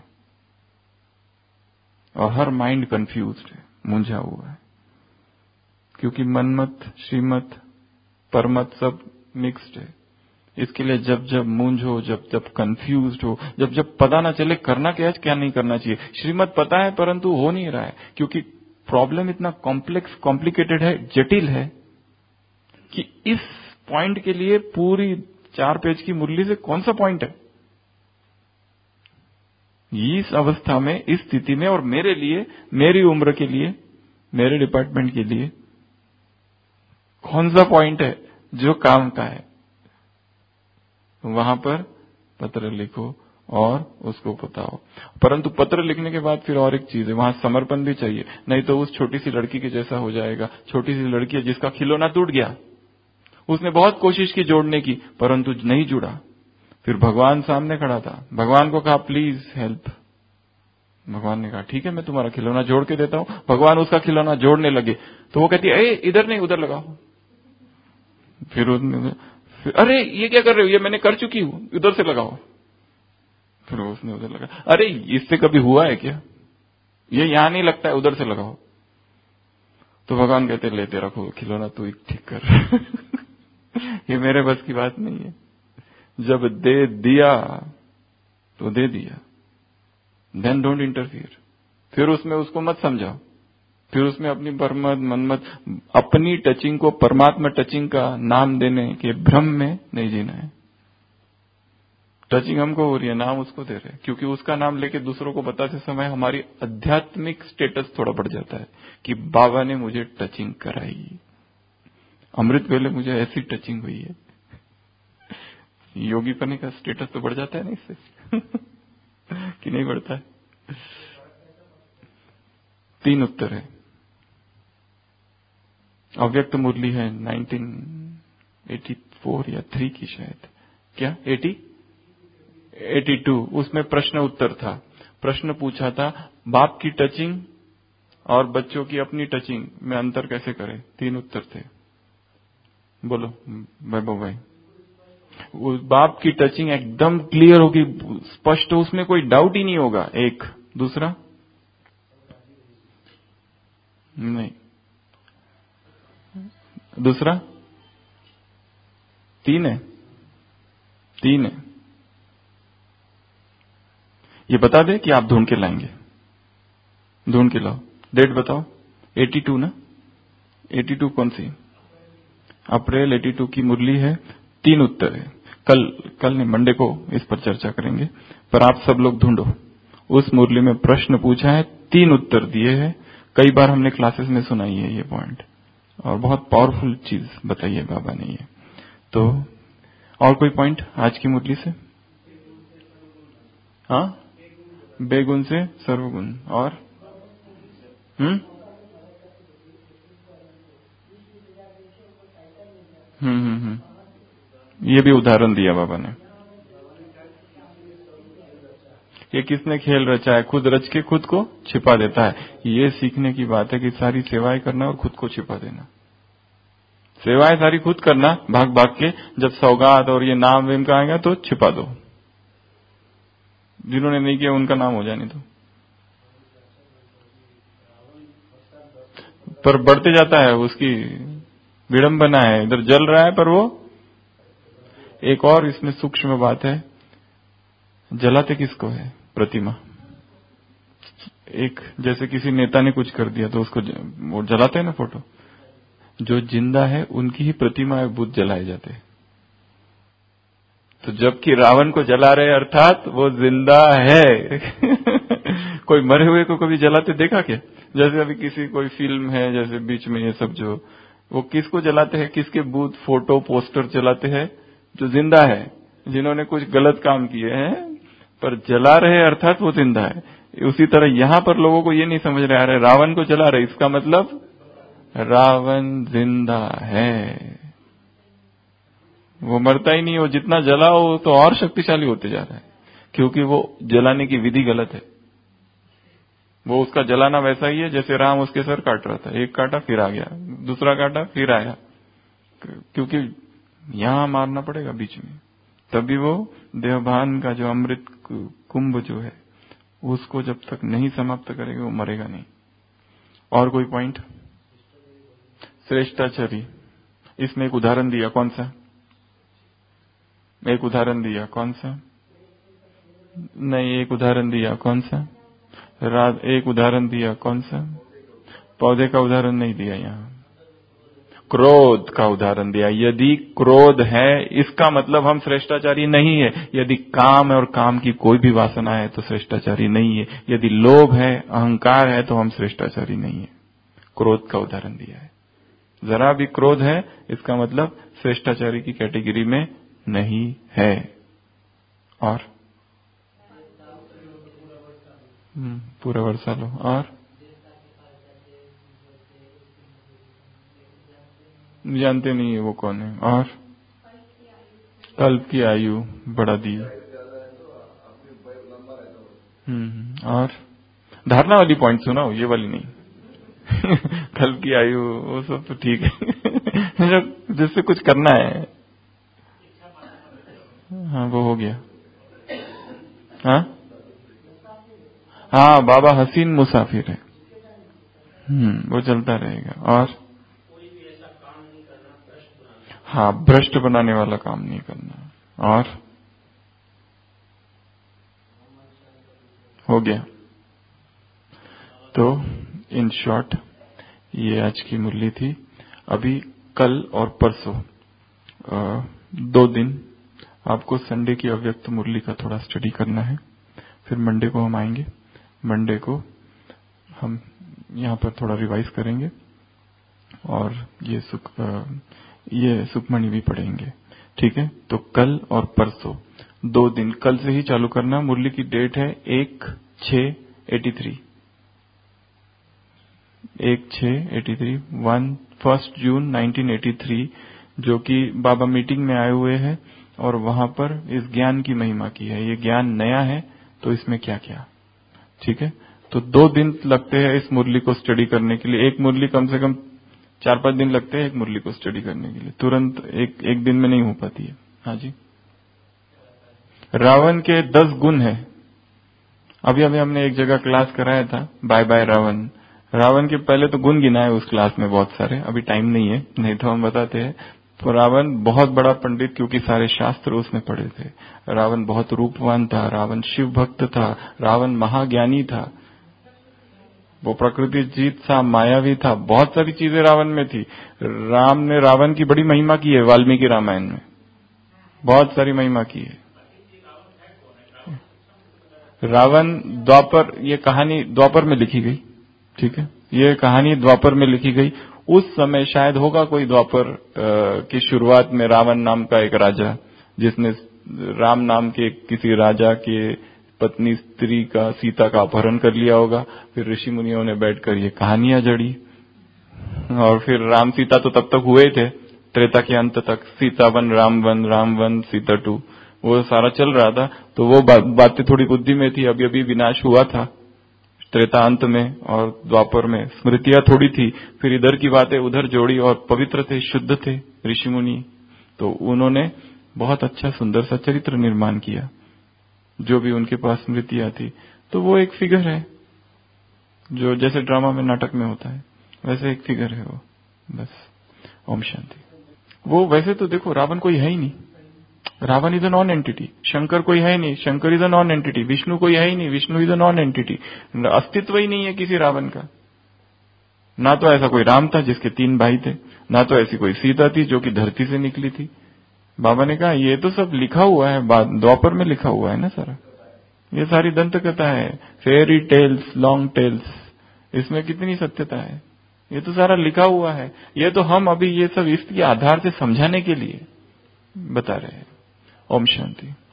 Speaker 2: और हर माइंड कंफ्यूज्ड है, मुंझा हुआ है, क्योंकि मनमत, श्रीमत, परमत सब मिक्स्ड है। इसके लिए जब जब मूंझ हो, जब जब कंफ्यूज्ड हो, जब जब पता ना चले करना क्या है, क्या नहीं करना चाहिए। श्रीमत पता है परंतु हो नहीं रहा है, क्योंकि प्रॉब्लम इतना कॉम्प्लेक्स, कॉम्प्लिकेटेड है, जटिल है, कि इस पॉइंट के लिए पूरी चार पेज की मुरली से कौन सा पॉइंट है? इस अवस्था में, इस स्थिति में, और मेरे लिए, मेरी उम्र के लिए, मेरे डिपार्टमेंट के लिए कौन सा पॉइंट है जो काम का है? वहां पर पत्र लिखो और उसको बताओ। परंतु पत्र लिखने के बाद फिर और एक चीज है, वहां समर्पण भी चाहिए, नहीं तो उस छोटी सी लड़की के जैसा हो जाएगा। छोटी सी लड़की है जिसका खिलौना टूट गया, उसने बहुत कोशिश की जोड़ने की, परंतु नहीं जुड़ा। फिर भगवान सामने खड़ा था, भगवान को कहा प्लीज हेल्प। भगवान ने कहा ठीक है, मैं तुम्हारा खिलौना जोड़ के देता हूं। भगवान उसका खिलौना जोड़ने लगे तो वो कहती है ए, इधर नहीं उधर लगाओ। फिर उसने, फिर अरे ये क्या कर रहे हो, ये मैंने कर चुकी हूं, इधर से लगाओ। फिर उसने उधर लगा, अरे इससे कभी हुआ है क्या, ये यहां नहीं लगता है, उधर से लगाओ। तो भगवान कहते ले तेरा खिलौना तू ठीक कर। ये मेरे बस की बात नहीं है। जब दे दिया तो दे दिया, देन डोंट इंटरफियर। फिर उसमें उसको मत समझाओ, फिर उसमें अपनी परमत मनमत, अपनी टचिंग को परमात्मा टचिंग का नाम देने के भ्रम में नहीं जीना है। टचिंग हमको हो रही है, नाम उसको दे रहे हैं, क्योंकि उसका नाम लेके दूसरों को बताते समय हमारी आध्यात्मिक स्टेटस थोड़ा बढ़ जाता है कि बाबा ने मुझे टचिंग कराई, अमृत वेले मुझे ऐसी टचिंग हुई है। योगी पने का स्टेटस तो बढ़ जाता है ना इससे। कि नहीं बढ़ता है? तीन उत्तर है। अव्यक्त मुरली है नाइनटीन एटी फोर या थ्री की शायद, क्या एटी एटी टू। उसमें प्रश्न उत्तर था। प्रश्न पूछा था बाप की टचिंग और बच्चों की अपनी टचिंग में अंतर कैसे करें। तीन उत्तर थे। बोलो वैभव भाई। उस बाप की टचिंग एकदम क्लियर होगी, स्पष्ट, उसमें कोई डाउट ही नहीं होगा। एक। दूसरा नहीं, दूसरा तीन है, तीन है। ये बता दे कि आप ढूंढ के लाएंगे, ढूंढ के लाओ। डेट बताओ। एटी टू ना, एटी टू कौन सी? अप्रैल एटी टू की मुरली है। तीन उत्तर है। कल कल नहीं, मंडे को इस पर चर्चा करेंगे, पर आप सब लोग ढूंढो। उस मुरली में प्रश्न पूछा है, तीन उत्तर दिए हैं। कई बार हमने क्लासेस में सुनाई है ये पॉइंट, और बहुत पावरफुल चीज बताई है बाबा ने ये। तो और कोई पॉइंट आज की मुरली से? हाँ, बेगुण से सर्वगुण। और हम्म हम्म हम्म हम्म ये भी उदाहरण दिया बाबा ने। ये किसने खेल रचा है? खुद रच के खुद को छिपा देता है। ये सीखने की बात है कि सारी सेवाएं करना और खुद को छिपा देना। सेवाएं सारी खुद करना भाग भाग के, जब सौगात और ये नाम वेम का आएगा तो छिपा दो। जिन्होंने नहीं किया उनका नाम हो जाने दो। पर बढ़ते जाता है, उसकी विडंबना है, इधर जल रहा है पर वो। एक और इसमें सूक्ष्म बात है, जलाते किसको है? प्रतिमा। एक जैसे किसी नेता ने कुछ कर दिया तो उसको वो जलाते हैं ना फोटो, जो जिंदा है उनकी ही प्रतिमा बुत जलाए जाते हैं। तो जबकि रावण को जला रहे अर्थात वो जिंदा है। कोई मरे हुए को कभी जलाते देखा क्या? जैसे अभी किसी कोई फिल्म है, जैसे बीच में ये सब जो वो किसको जलाते हैं, किसके बूथ फोटो पोस्टर जलाते हैं? जो जिंदा है, जिन्होंने कुछ गलत काम किए हैं, पर जला रहे अर्थात वो जिंदा है। उसी तरह यहां पर लोगों को ये नहीं समझ रहे आ रहे रावण को जला रहे, इसका मतलब रावण जिंदा है, वो मरता ही नहीं। वो जितना जला हो तो और शक्तिशाली होते जा रहा है, क्योंकि वो जलाने की विधि गलत है। वो उसका जलाना वैसा ही है जैसे राम उसके सर काट रहा था, एक काटा फिर आ गया, दूसरा काटा फिर आया, क्योंकि यहां मारना पड़ेगा बीच में, तभी वो देवभान का जो अमृत कुंभ जो है उसको जब तक नहीं समाप्त करेगा वो मरेगा नहीं। और कोई पॉइंट? श्रेष्ठाचारी, इसमें एक उदाहरण दिया, कौन सा? एक उदाहरण दिया, कौन सा? नहीं, एक उदाहरण दिया, कौन सा? रात एक उदाहरण दिया, कौन सा? पौधे का उदाहरण नहीं दिया, यहाँ क्रोध का उदाहरण दिया। यदि क्रोध है इसका मतलब हम श्रेष्ठाचारी नहीं है। यदि काम है और काम की कोई भी वासना है तो श्रेष्ठाचारी नहीं है। यदि लोभ है, अहंकार है तो हम श्रेष्ठाचारी नहीं है। क्रोध का उदाहरण दिया है। जरा भी क्रोध है इसका मतलब श्रेष्ठाचारी की कैटेगरी में नहीं है। और पूरा वर्षा लो। और जानते नहीं है वो कौन है। और कल्प की आयु बढ़ा दी। हम्म और धारणा वाली पॉइंट सुनाओ, ये वाली नहीं। कल्प की आयु वो सब तो ठीक है। जिससे कुछ करना है, हाँ वो हो गया। हाँ हाँ, बाबा हसीन मुसाफिर है। हम्म वो चलता रहेगा। और हाँ, भ्रष्ट बनाने वाला काम नहीं करना। और हो गया। तो इन शॉर्ट ये आज की मुरली थी। अभी कल और परसों दो दिन आपको संडे की अव्यक्त मुरली का थोड़ा स्टडी करना है। फिर मंडे को हम आएंगे। मंडे को हम यहाँ पर थोड़ा रिवाइज करेंगे और ये सुख ये सुखमणि भी पढ़ेंगे। ठीक है, तो कल और परसों दो दिन, कल से ही चालू करना। मुरली की डेट है एक छह एटी थ्री एक छह eighty three one first June nineteen eighty three, जो कि बाबा मीटिंग में आए हुए हैं और वहां पर इस ज्ञान की महिमा की है। ये ज्ञान नया है तो इसमें क्या क्या। ठीक है, तो दो दिन लगते हैं इस मुरली को स्टडी करने के लिए। एक मुरली कम से कम चार पांच दिन लगते हैं एक मुरली को स्टडी करने के लिए, तुरंत एक एक दिन में नहीं हो पाती है। हाँ जी, रावण के दस गुण है। अभी अभी हमने एक जगह क्लास कराया था, बाय बाय रावण। रावण के पहले तो गुण गिनाए उस क्लास में बहुत सारे, अभी टाइम नहीं है, नहीं तो हम बताते हैं। तो रावण बहुत बड़ा पंडित, क्योंकि सारे शास्त्र उसने पढ़े थे। रावण बहुत रूपवान था, रावण शिव भक्त था, रावण महाज्ञानी था, वो प्रकृति जीत था, मायावी था, बहुत सारी चीजें रावण में थी। राम ने रावण की बड़ी महिमा की है, वाल्मीकि रामायण में बहुत सारी महिमा की है। रावण द्वापर, ये कहानी द्वापर में लिखी गई। ठीक है, ये कहानी द्वापर में लिखी गई। उस समय शायद होगा कोई द्वापर की शुरुआत में रावण नाम का एक राजा, जिसने राम नाम के किसी राजा के पत्नी स्त्री का, सीता का अपहरण कर लिया होगा। फिर ऋषि मुनियों ने बैठकर ये कहानियां जड़ी, और फिर राम सीता तो तब तक हुए थे, त्रेता के अंत तक Sita one Ram one Ram one Sita two, वो सारा चल रहा था। तो वो बा, बातें थोड़ी बुद्धि में थी। अभी अभी विनाश हुआ था त्रेता अंत में, और द्वापर में स्मृतियां थोड़ी थी। फिर इधर की बातें उधर जोड़ी, और पवित्र थे, शुद्ध थे ऋषि मुनि, तो उन्होंने बहुत अच्छा सुंदर सा चरित्र निर्माण किया, जो भी उनके पास स्मृतियां थी। तो वो एक फिगर है, जो जैसे ड्रामा में नाटक में होता है वैसे एक फिगर है वो, बस। ओम शांति। वो वैसे तो देखो रावण कोई है ही नहीं, Ravan is a non entity, Shankar कोई है ही नहीं, Shankar is a non entity, Vishnu कोई है ही नहीं, Vishnu is a non entity, अस्तित्व ही नहीं है किसी रावण का। ना तो ऐसा कोई राम था जिसके तीन भाई थे, ना तो ऐसी कोई सीता थी जो कि धरती से निकली थी। बाबा ने कहा ये तो सब लिखा हुआ है, द्वापर में लिखा हुआ है ना सारा, ये सारी दंत कथा है, फेयरी टेल्स, लॉन्ग टेल्स, इसमें कितनी सत्यता है, ये तो सारा लिखा हुआ है। ये तो हम अभी ये सब इसके आधार से समझाने के लिए बता रहे हैं। ओम शांति।